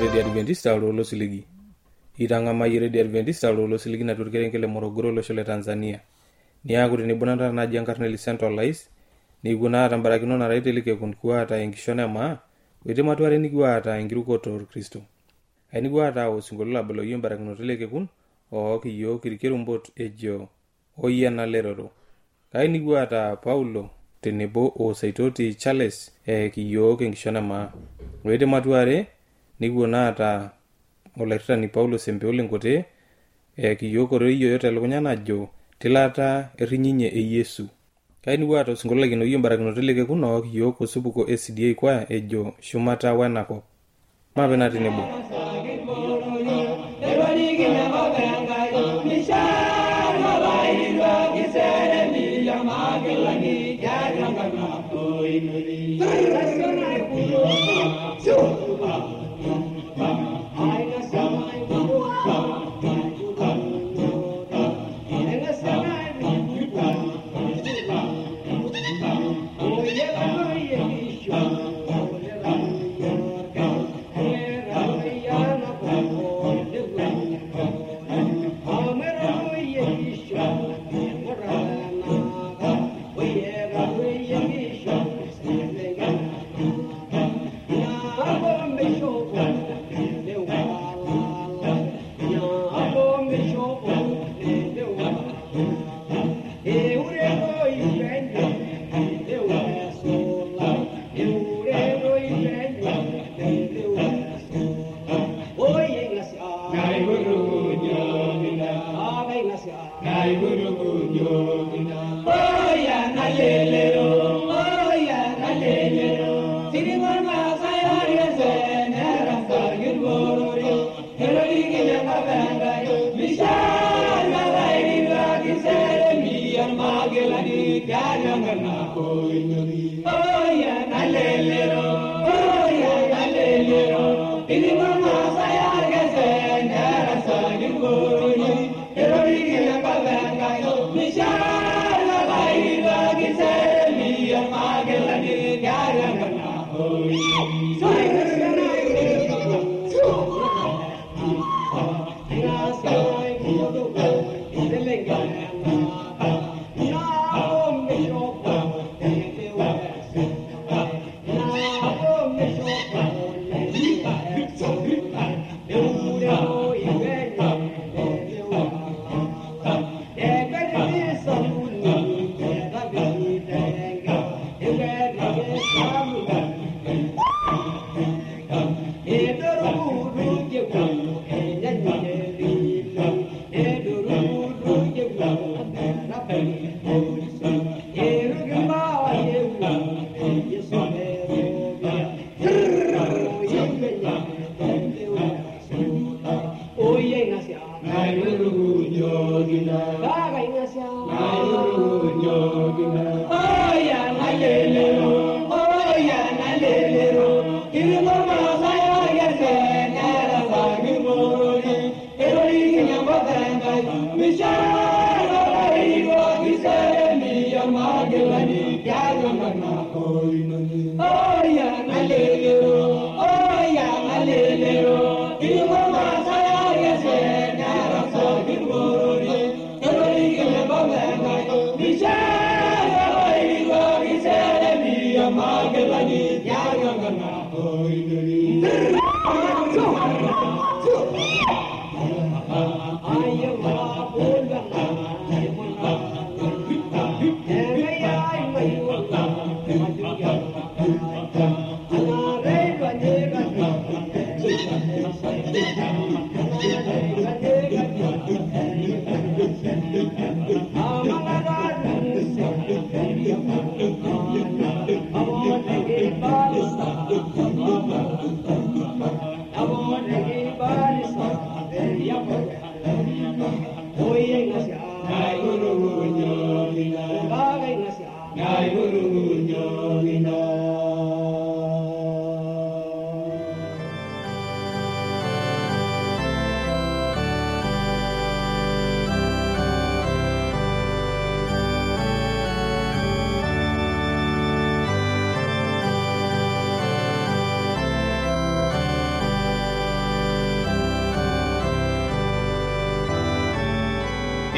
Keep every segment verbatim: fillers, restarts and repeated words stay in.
Radio Adventista lo siligi. Iranga mai Radio Adventista lo siligi na turkerengele Morogoro lo shole Tanzania. Ni yangu ni bonanda na jankarneli centralize. Ni guna tambarakino na raite like kunkuwa ata enkishona ma. Wete matware ni gwa ata engiruko to Kristo. Ani gwa ata osingolola bolo yimbarakino teleke kun o kiyo kirikerumbot ejo. Oya na leroro. Kai ni gwa ata Paulo tenebo o saitoti Charles e kiyo enkishona ma. Wete matware ni guna ata olerita ni Paulo sempeole ngote e kiyo iyo yote lukunyana jo tilata erinyinye e Yesu. Kaini watu singolola kino yimbarakino teleke kuno kiyo kusubuko S D A kwa ejo shumata wanako. Mabena tinebo.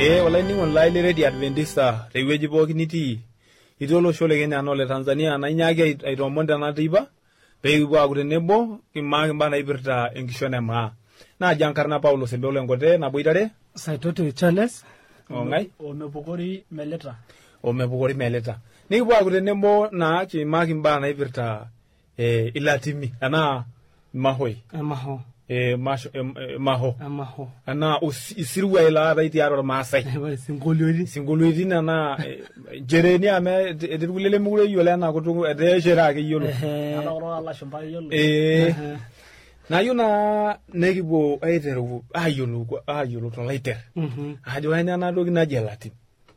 Eh wala ni online ready Adventista tewueji pookin nitii. Itii olosho le Kenya no le Tanzania na inyaaki aitomonda na tiba pee kipuo aaku tenebo kimaaki mbaa naipirta enkishon emaa. Naaji Enkarna Paulo Sembolo enkote naboitare Saitoto Charles ongai omepukori meleta omepukori meleta. Nikipuo aaku tenebo na kimaaki mbaa naipirta eh ilatimi ana mahoi amaho eh masho eh, maho amaho ana isirwa ila baiti aro Maasai singoliori singoliori na jereni ame edirkulele mugure yole na kutu ede jera ake yolo ana oro ala shumba yolo eh na yuna nekibo aiteru ayolo ayolo to later mhm ajo anya na dogi na jelati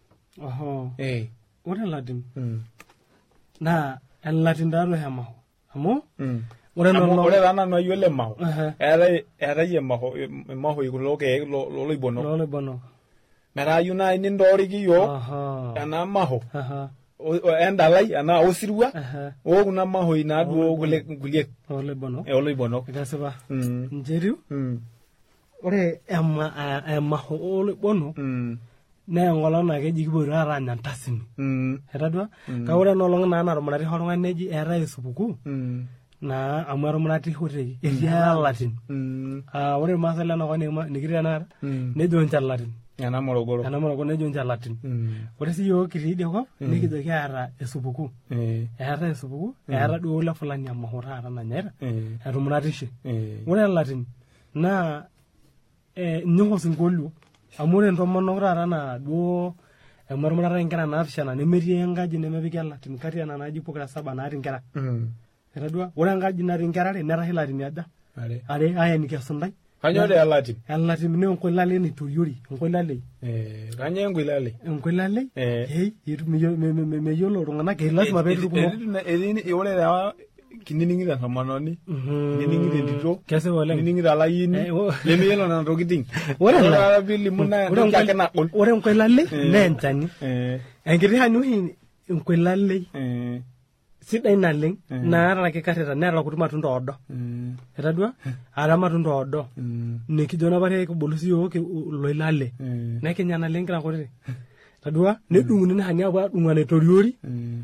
oho eh ora latin mm na el latin daro hamaho amo mm ora no ore rana no yole maho Aha. era era ye maho maho igulo ke lo lo ibono lo le bono mera yuna ni ndori ki yo aha ana maho aha endalai ana osirwa aha o kuna maho ina du gule gulie lo le bono e olo ibono ikasaba mm njeriu mm ore ema emaho lo le bono mm na ngolo na ke jikibora ara nyantasini mm etadua ka ore no longa na na romari horonga neji era isupuku mm na amaro mrati hote edia latin mm ah ore masala na kone nikiri na nejo ncha latin ana morogoro ana moro nejo ncha latin mm ore si yo kiri de ko nikijo kiara esupuku eh era esupuku era do la fulani amahora ara na nyera eh era mrati shi eh ore latin na eh nyoho singolu amore ntomono rara na do amaro mrata ngera na afshana nemerie engaji nemepiki latin kariana naji pokra saba na ngera mm etadua ore engaji natii nkerare nera hilatin aja are are aya nikasundai kanyo de alati alatin ne onkolale ni toyori onkolale eh kanyo ngilale onkolale eh hey yitu me me yolo rungana ke lazima be rukumo edini ore da kininingida samanoni kininingida ndito kese wale kininingida la yini lemi yelo na rokiting ore la bili muna ore kakena ore onkolale ne ntani eh engiri hanyu hi onkolale eh sidai naleng na ara ke kareta nera kutuma tundo odo etadua ara matundo odo nikijona bare ke bolusi yo ke loilale na kenya naleng kra korere etadua nedunguni na hanya ba dungane toriori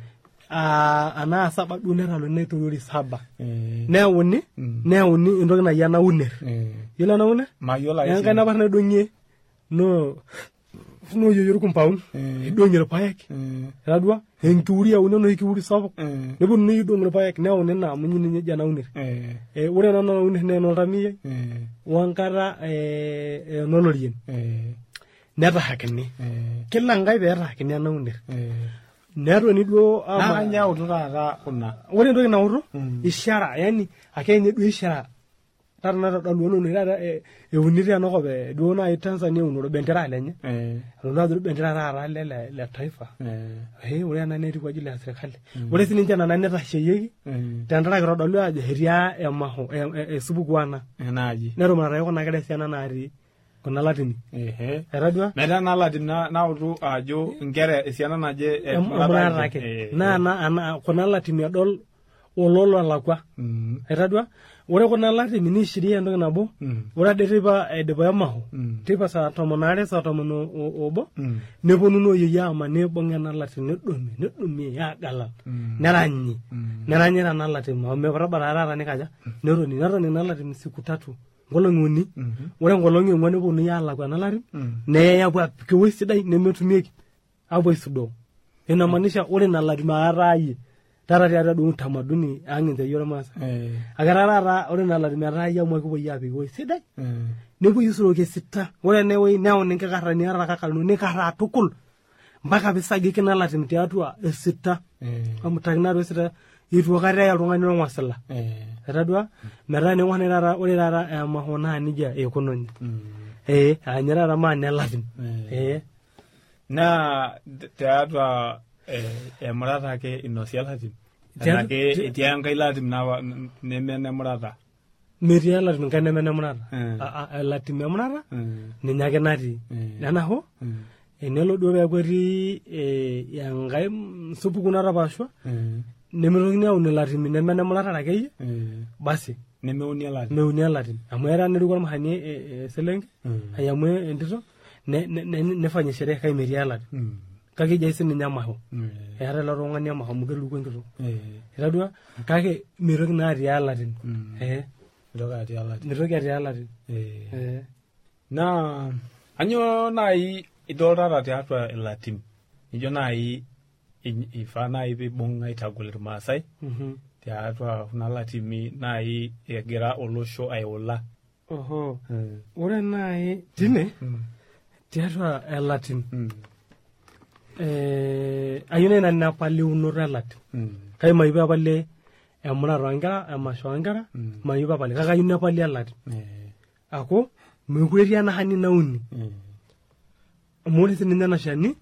ah ana saba dunera lo ne toriori saba ne woni ne woni indoki na yana uner yela na uner mayola yanga na barna donye no no yoyor kumpaun idonyere paek etadua enkiuria uno no ikiuri sabok ne bun ni dongre paek ne woni na munyi ni jana uner eh ore no no uner ne no ramiye wankara eh nolorien neta hakini kila ngai bera hakini na uner nero ni do ama nya utura kuna ore ndoki na uru ishara yani akenye du ishara tarna da luono ni rara e uniri anoko be do na Tanzania uno bendera lenye eh ndo do bendera rara le le taifa eh eh ore na neti kwa ajili ya serikali ore sini njana na neta sheyeki tandara kiro dolu aje heria emaho e subukwana enaji nero mara yoko na kede siana nari kuna latini ehe eradua meta na latin na na utu ajo ngere esiana naje mara ke na na kuna latini adol ololo alakwa eradua ore kuna latini ni shiria ndo nabo ora deriva edeba yamaho tipa sa tomonare sa tomono obo ne bonuno yeyama ne bongena latini domi ne domi ya gala naranyi naranyi na latini ma me barabara rara ne kaja nero ni naro ni na latini siku tatu ngolongoni ore ngolongi ngone bonu ya alakwa na lari ne ya bwa kewe sidai ne metumieki abo isudo ina maanisha ore na latini arayi tarari ara du tamaduni anginde yoro masa eh agarara ore na latini arayi amwe kubo ya bigo sidai ne bu yusuro ke sita ore ne we ne on ngakara ni ara kakalo ne kara tukul mpaka bisagi kina latini tiatua sita eh amutagnaro sita yitu kare ya rungani no wasala eh etadua mera ne wane rara ore rara mahona nija ekononya eh anyara rama ne latini eh na tiatua eh murata ke inosial hatim ke itianga ilatim na ne ne murata meria latin kan ne murata a latin me murata ni nyake nati nana ho enelo do be gweri eh yangai supu kuna rabashwa ne merogini au ne latin ne ne murata ke basi ne meuni latin meuni latin amera ne rugo mahani seleng ayamwe ndito ne ne nefanye sherehe kai meria lati kake jaisi ni nyamaho era la ronga nyamaho mugelu ko ngiro era dua kake mirok na reality eh Miroga reality. Miroga reality. Eh. Na anyo nai idolra teatro latim. Ijo nai ifana ibi bonga itagulir masai. Mhm. Teatro na latimi nai egira olosho ayola. Oho. Ore nai tine teatro latim. Eh ayune na napali unora latim. Kai maiba pale emuna rangara emashwangara mayuba pale kaka yuna pale alati ako mekweria na hani nauni amuri tinina na shani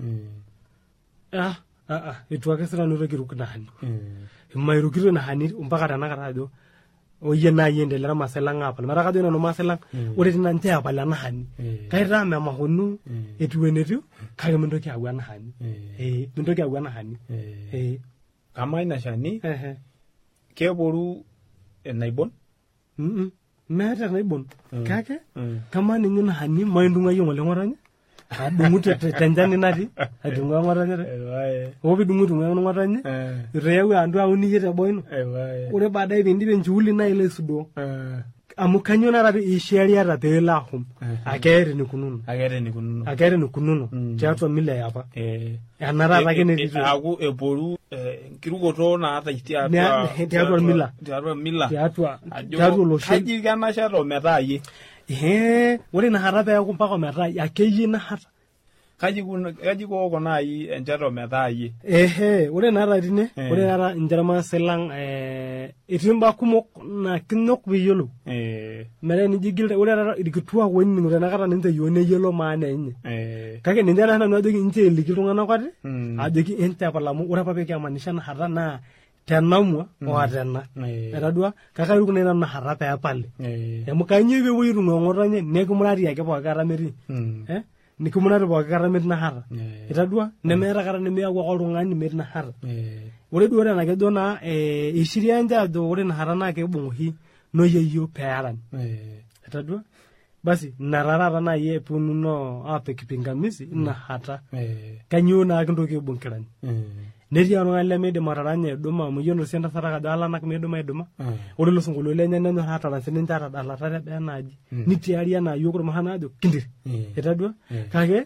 ah ah ah itwa kesera no rekiruka na hani mairukiro na hani mpaka tanaka radio oye na yendelera masela ngapa mara kado no masela ore tinante apala na hani kaira me mahonu etuwenetu kage mundoki agwa na hani eh mundoki agwa na hani eh kama ina shani eh keboru naibon mm meta naibon kake kama ninyo na hani maindunga yo mole ngoranya adungu tenjani nati adunga ngoranya ewae obi dungu dunga ngoranya rewe andu auni yete boyno ewae ore baadaye bindi benjuli na ile sudo amukanyo na rabi isheria rabela hum akere ni kununu agere ni kununu agere ni kununu teatro mile yapa eh anara ragene dizo agu eboru kirugoto na ata teatro teatro mila teatro mila teatro teatro lo shi haji kana sharo metaye eh ore na haraba ya kumpaka metaye akeyi na hata kaji kun kaji ko ko nai enjaro metaye ehe ore na ratine ore na njarama selang eh itimba kumok na kinok biyolo eh mere ni jigilde ore na idikitua wonni ngure na kata ninte yone yelo maana enye eh kake ninde na na adogi nche likilungana kwati adogi ente palamu ore pape kya manisha na hata na tenamwa o atena etadua kaka rukune na harapa ya pale eh mukanyi be wiru ngoranye nekumurari yake kwa karameri eh nikumuna ro bakara met na hara itadua nemera kara nemya kwa olungani met na hara ore duore na kedo na eh ishiria anja do ore na hara na ke bunhi no yeyo pearan itadua basi narara na ye punu no ape kipingamizi na hata kanyo na kindo ke bunkiran neri anu ngale me de mararanye doma mu yono senda saraka dala nak me doma doma ore lo sungulu le nyanya no hata la senen tara dala tara be naji ni tiaria na yokro mahana do kindir etadua kage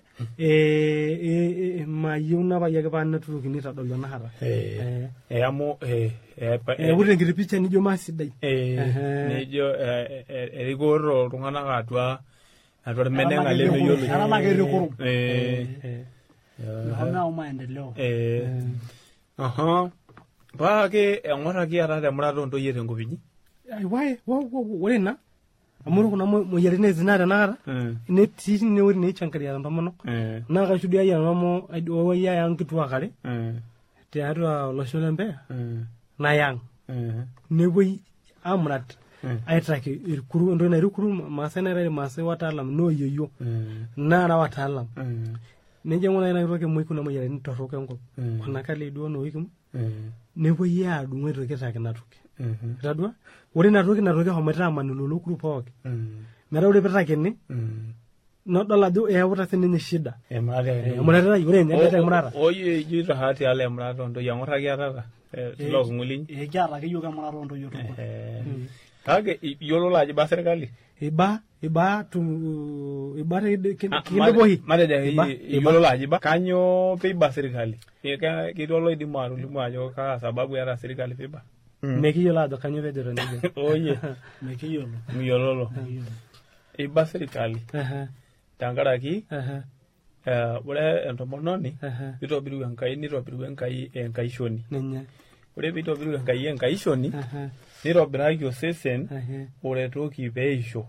eh ma yuna ba yaga ban natu kini ta do na hara eh eh amo eh eh ure ngiri picha ni jo masidai eh ni jo eh rigoro rungana gatwa atwa mene ngale me yolo ara la ke rikuru eh Hana umaendeleo. Eh. Aha. Ba ke engora ki ara demura ndo yere ngobinyi. Ai wai wo wo wore na. Amuru kuna mo yere ne zinara na ara. Ne tisi ne wori ne chankari ya ndomono. Na ga shudia ya mo wo ya yang kitwa kare. Eh. Te arwa lo sholembe. Eh. Na yang. Eh. Ne woi amrat. Ai traki kuru ndo na rukuru masenere mase watalam no yoyo. Na ra watalam. Eh. Neje ngona ina roke moy kuna moyere ni toroke ngo kuna kale do no wikum ne bo ya du ngwe roke ta kana roke radwa ore na roke na roke ho meta manulu lo kru poke mera ore peta kenne no dola do e wata sene shida e mare e mara yore ne ta mara oye jito hati ale mara ndo ya ngora ya ta lo ngulin e jara ke yoga mara ndo yoto kage yolo laji ba serikali iba iba tu iba kinde bohi mare ja yolo laji ba kanyo pe ba serikali e ka kidolo idi maru limu ajo ka sababu ya serikali pe ba meki yola do kanyo vedero ne oye meki yolo mi yolo iba serikali aha tangara ki aha eh ore entomononi bito biru enkai ni ro biru enkai enkai shoni nenya ore bito biru enkai enkai shoni aha niro biraki osesen ore toki beisho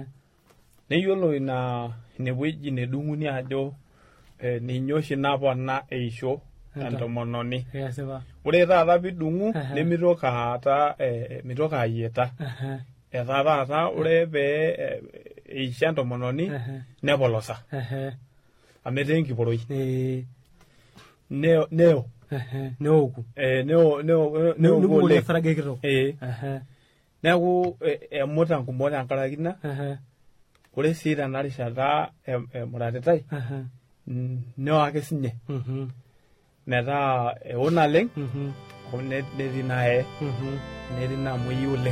neyolo ina neweji nedunguni ajo ninyoshi napona eisho entomononi ore taata bidungu nemitoka hata mitoka ayeta eta taata ore pe eisha entomononi nepolosa amete enkiporoi neo neo neoku eh neo neo neo neo le frage kiro eh aha neku emuta nkumona ankarakina aha ore sii tena rishata emuratitai aha neo ake sinye mhm metaa eo naleng mhm netii nae mhm netii naamoi oleng.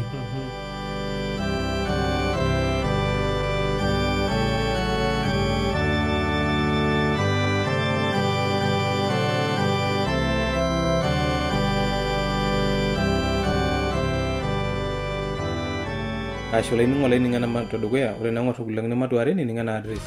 ashe olainining'o lai ning'ana matodukuya ore nang'or kulang nematuare nining'ana address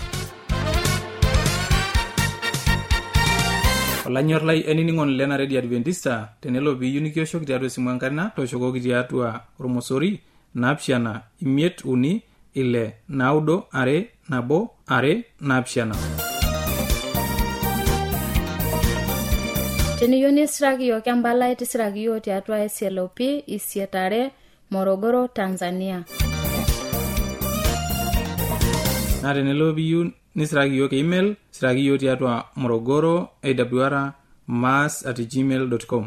olanyor lai enining'on lena Radio Adventista tenelo piiyieu nikioshoki tiatua esimu enkarna tooshokoki tiatua ormosori naapishana imiet uni ile naudo are nabo are naapishana. Teniyieu nisiraki yiok empalai tisiraki yiok tiatua S L O P isiet are Morogoro, Tanzania. Na tenelo piiyieu nisiraki yiok email siraki yiok tiatua morogoro awr mass at gmail dot com.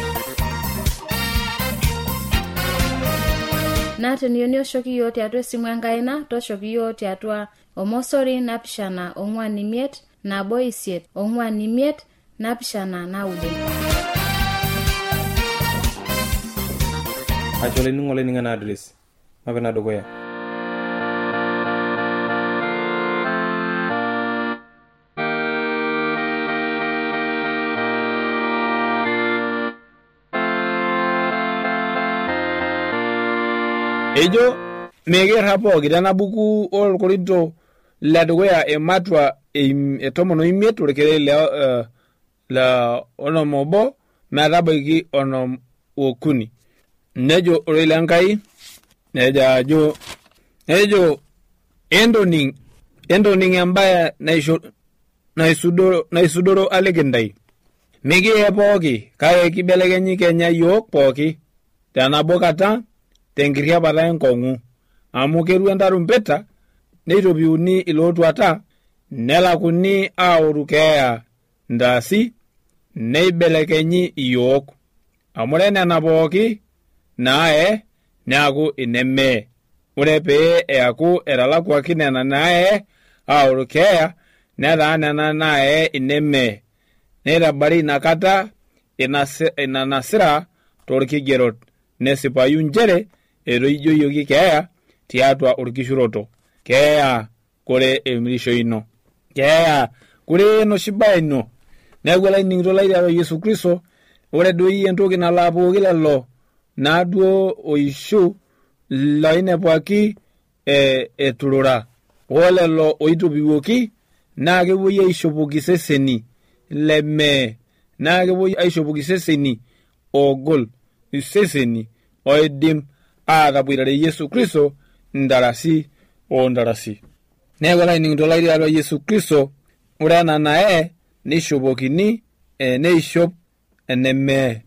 Na teniyieu nioshoki yiok tiatua esimu enkaina toshoki yiok tiatua omosori napishana ong'uan imiet nabo isiet ong'uan imiet napishana naudo. Ashe olainining'o lai ning'ana address mapena dukuya. Ejo megerra pooki tena buku olkorinto ledukuya ematua etomon oimiet orkere le uh, la onom obo metabaiki onom okuni. Nejo ore lenkai nejo ajo nejo endoning endoning embaye naisho naisudoro naisudoro alekindai mikie pooki kake kibelekenyi Kenya yiok pooki tenabo kata tenkiriapata enkong'u amu keru entarumpeta neitopiuni ilootuata nelakuni aoru keeya ndaasi neibelekenyi yiok amu nena pooki nae neaku ineme ore pee eaku etalakwaki nena nae aoru keeya netaa nena nae ineme neitabari inakata ina nasira torkigerot nesipayu njere etoijoyioki keeya tiatua orkishuroto keeya kore emirisho ino keeya kore enoshi baye ino neeku olaining'ito lai tiatua Yesu Kristo ore doi entoki nalo pooki lelo naaduo oishu loinepwaki e, eturura olelo oitopiwuoki naa kepuoi aishopoki seseni leme naa kepuoi aishopoki seseni ogol seseni oidim ataboitare Yesu Kristo ndarasi o ndarasi. Neeku olaining'ito lai tiatua Yesu Kristo ore ena nae neishopokini e, neishop eneme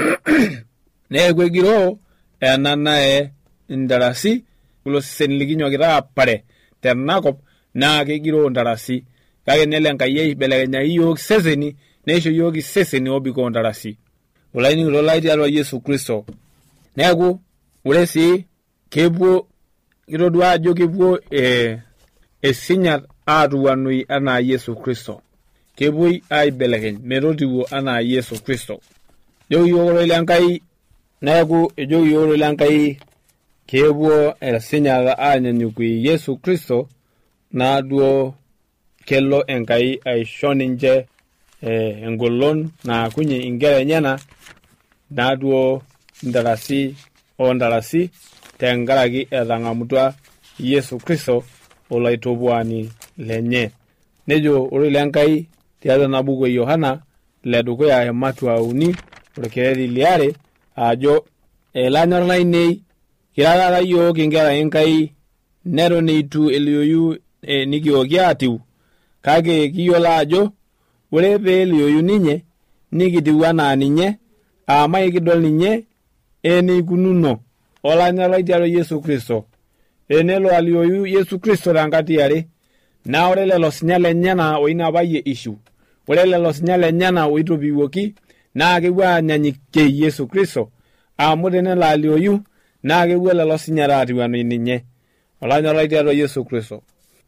neeku egiroo ena nae ndarasi kulo seseni likinyokita apare tenakop naa kegiroo ndarasi kake nele Enkai aibelekenya yiok seseni neisho yiok seseni obikoo ndarasi. Olaining'ito lai tiatua Yesu Kristo neeku ore sii kepuo kitodua ajo kepuo e, esinyat aatuwanoi anaa Yesu Kristo kepuoi aibelekeny metotiwuo anaa Yesu Kristo. Ejo yiok ore Enkai neeku ejo yiok ore Enkai kepuo esinyat aanyanyukie Yesu Kristo naaduo kelo Enkai aisho ninche e, engolon naakunye inkera enyena naaduo ndarasi o ndarasi tenkaraki etang'amutua Yesu Kristo olaitopuani lenye. Nejo ore Enkai tiatua ena buku e Yohana ledukuya ematua uni orkereri liare ajo elanyor lainei kira taata yiok inkera Enkai neton eitu elioyu e, nikioki atiu kake kiyiolo ajo ore pee elioyu ninye nikitiu anaa ninye aamai kidol ninye eneikununo. Olanyor lai tiatua Yesu Kristo enelo alioyu Yesu Kristo tenkati are naa ore lelo sinyal lenyena oinapayie ishu ore lelo sinyal lenyena oitopiwuoki naa kepuo aanyanyukie Yesu Kristo amu tenelo alioyu naa kepuo lelo sinyal atiu enaa ninye. Olanyor lai tiatua Yesu Kristo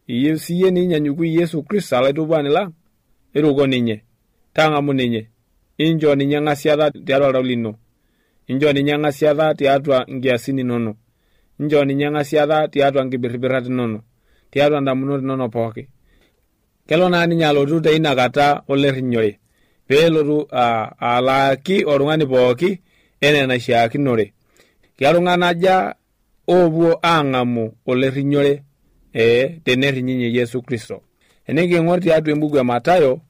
iyieu siye ninyanyuku Yesu Kristo alaitubani lang, iruko ninye, tang'amu ninye, injo ninye ng'asiata tiatua oltau lino, injo ninye ng'asiata tiatua nkiasin inono, injo ninye ng'asiata tiatua nkibirribirat inono, tiatua ndamunot inono pooki. Kelo naa ninye alotu teina kata olerrinyore, peelotu alaaki oltung'ani pooki enaa enaishiakinore. Keltung'ana aja oopuo aang'amu olerrinyore ee tenerrinyinye Yesu Kristo. Eniking'or tiatua embuku e Matayo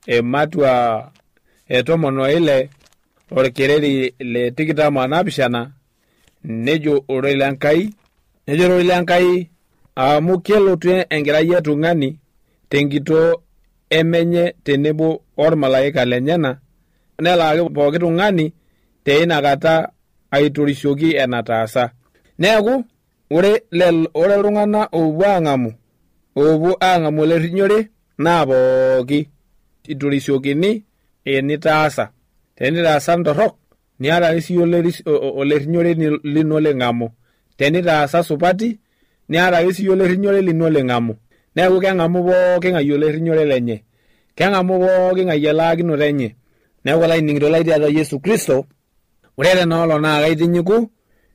ematua e tomon oile orkereri le tikitam onaapishana, nejo ororei lenkai, nejo ororei lenkai amu kelotu enkerai etung'ani tenkitoo emenye tenebo ormalaika lenyena, nelaaki pooki tung'ani teina kata aitorishoki enataasa. Neeku ore ore iltung'ana oopuo aang'amu oopuo aang'amu olerrinyore naa pooki itorishokini enitaasa. Tenitaasa ntorrok niata ake siyie olerrinyore lino ling'amu, tenitaasa supati niata ake siyie olerrinyore lino ling'amu. Neeku keng'amu pooki ng'ae olerrinyore lenye, keng'amu pooki ng'ae elaakinoto enye. Neeku olainining'ito lai tiatua Yesu Kristo, ore tenaolo naa kaitinyiku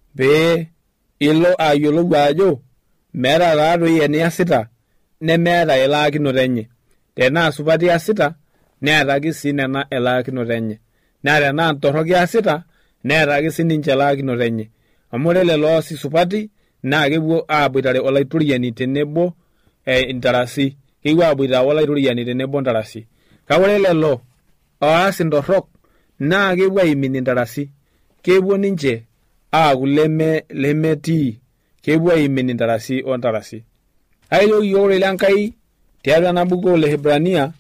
pee ilo ayiolou ajo meeta taatoi eniasita nemeeta elaakinoto enye. Tenaa supati iasita neeta ake sii nena elaakinoto enye, naa tenaa ntorrok iasita neeta ake sininche elaakinoto enye. Amu ore lelo oasi supati naa kepuo aaboitare olaitoriani tenebo intarasi, kepuo aaboita olaitoriani tenebo ntarasi. Kake ore lelo oas ntorrok naa kepuo aimin intarasi, kepuo ninche aaku leme lemetii, kepuo aimin intarasi ontarasi. Ayieu yiok ororei lenkai tiatua ena buku le Hebrania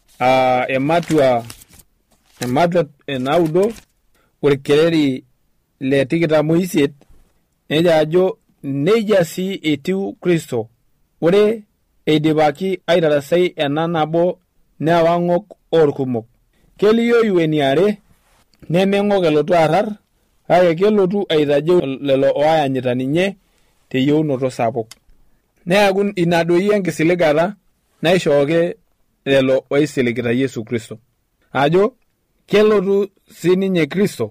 aa ematua ematua enaudo orkereri le tikitam oisiet, nejo ajo neija sii etiu Kristo. Ore eidipaki aitarasai ena nabo newang'ok orkumok, kelioyu eniare nemeng'ok elotu arrar, kake kelotu aitajeu lelo oayanyita ninye teyieunoto sapuk. Neeku ina doi enkisiligata naishooki lelo oisiligita Yesu Kristo, ajo kelotu sininye Kristo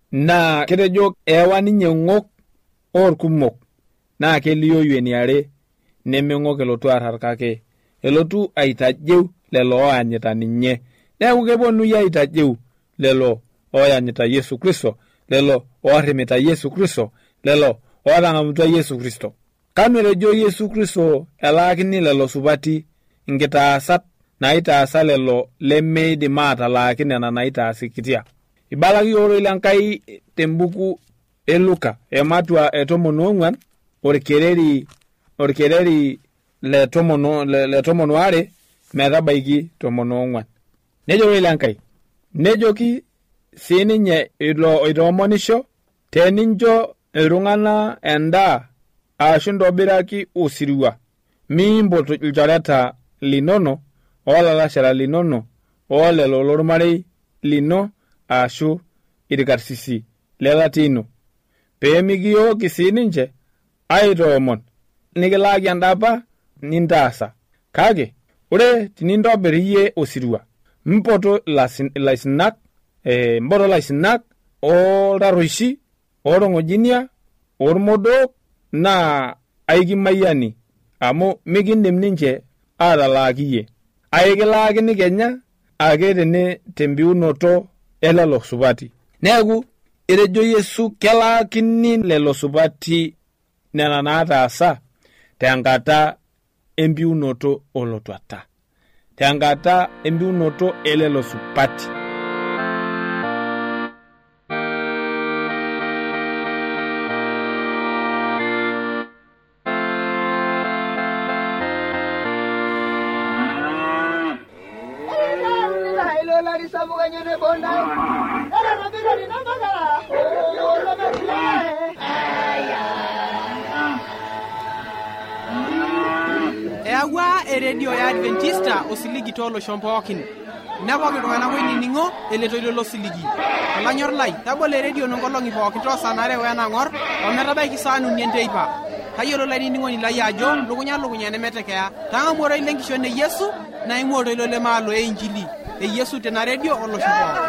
naa ketejo eewa ninye ng'ok orkumok, naa kelioyu eniare nemeng'ok elotu arrar, kake elotu aitajeu lelo oanyita ninye. Neeku keponunui aitajeu lelo oyanyita Yesu Kristo, lelo oarrimita Yesu Kristo, lelo ootang'amutua Yesu Kristo. Kanu etejo Yesu Kristo elaakini lelo supati nkitaasat naitaasa lelo lemeidim atalaaki nena naitaasikitia. Ibalaki ororei lenkai tembuku e Luka ematua e tomon oong'uan orkereri orkereri le tomon le tomon are metabaiki tomon oong'uan. Nejo ororei lenkai, nejoki sininye ilo oitoomonisho, tenincho iltung'ana endaa ashu ntobiraki osirua, miimpot ilchoreta linono oolalashara linono oolelo lormarei lino ashu irkarsisi lelatino, pee mikiyooki sininche aitoomon nikilaaki endapa nintaasa. Kake ore tinintobir iyie osirua, mpoto ilaisinak e mpoto ilaisinak oltarruoshi ootong'ojinia ormodok naa aikimayiani, amu mikindim ninche atalaaki iyie. Aikilaakini kenya ake tene tembiunoto elelo supati. Neeku etejo Yesu kelaakini lelo supati nena naataasa tenkata embiunoto olotuata, tenkata embiunoto elelo supati. Eyaua eredio ya Adventista osiligi tolosho pookin. Nepoki iltung'anak oinining'o eletoilo lo siligi. Olanyor lai, tabolo eredio nonkolong'i pookin toosanare wenang'or ometabaiki saa uni enteipa. kayiolo lainining'oni lai ajo lukunya lukunya nemetekeya tang'amuoroi lenkishon e Yesu naing'uaa ilo lemaalo e injili e Yesu tena redio olosho pookin.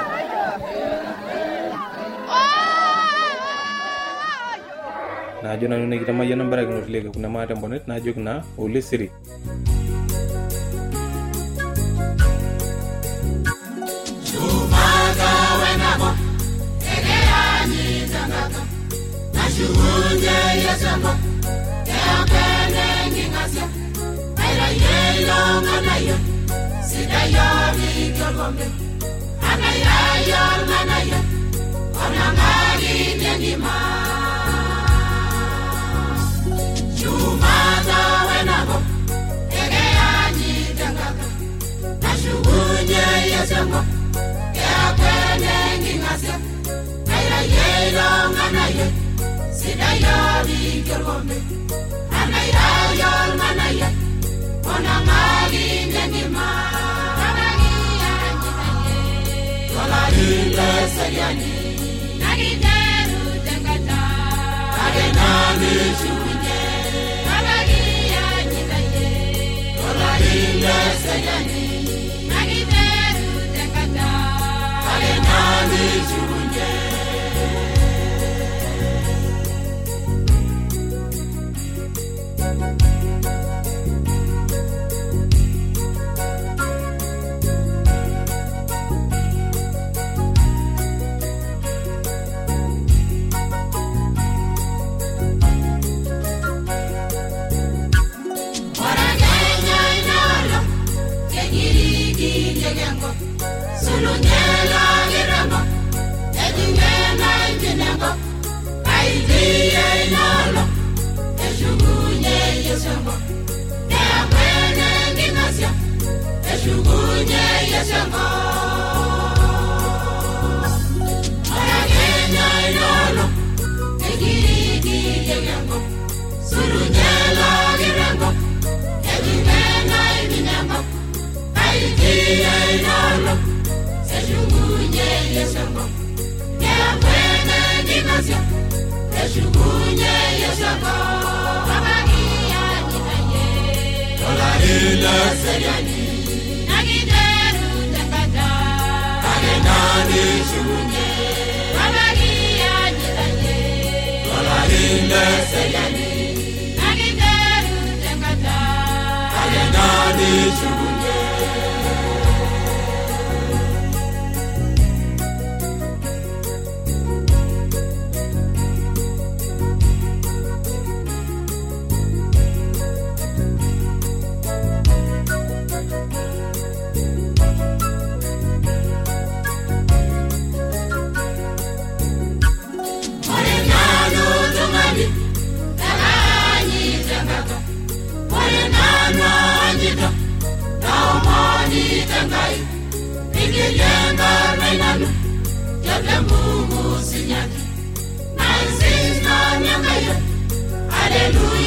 Najo nanu nekitamayiana mbarakinot leke kuna maate mbonet najoki naa ole siri. Shuhunye yesembo Eapene ngingasya Aira yelo nganayo Sida yori kyolgombe Anaya yol nganayo Onangari nyengima Chumada wenabo Ege anyi tengaka Shuhunye yesembo Eapene ngingasya Aira yelo nganayo Sida yori kyolgombe Anaya yol nganayo Onangari nyengima Kamagia nyitaye Kolarinde sayani Nagiteru tengata Kagenani shukunye Kamagia nyitaye Kolarinde sayani Nagiteru tengata Kagenani shukunye Sulunyela girango Edingena inginengo Aidiye inolo Eshugunye yesengo Eakwene nginasya Eshugunye yesengo Oragenya inolo Egirigi yegengo Sulunyela girango Edingena inginengo Aidiye inolo Eshugunye yesengo Eakwene nginasya Eshugunye yesengo Kamagia nyitaye Kolarinde sayani Nagiteru tengata Kagenani shugunye Kamagia nyitaye Kolarinde sayani Nagiteru tengata Kagenani shugunye Hallelujah.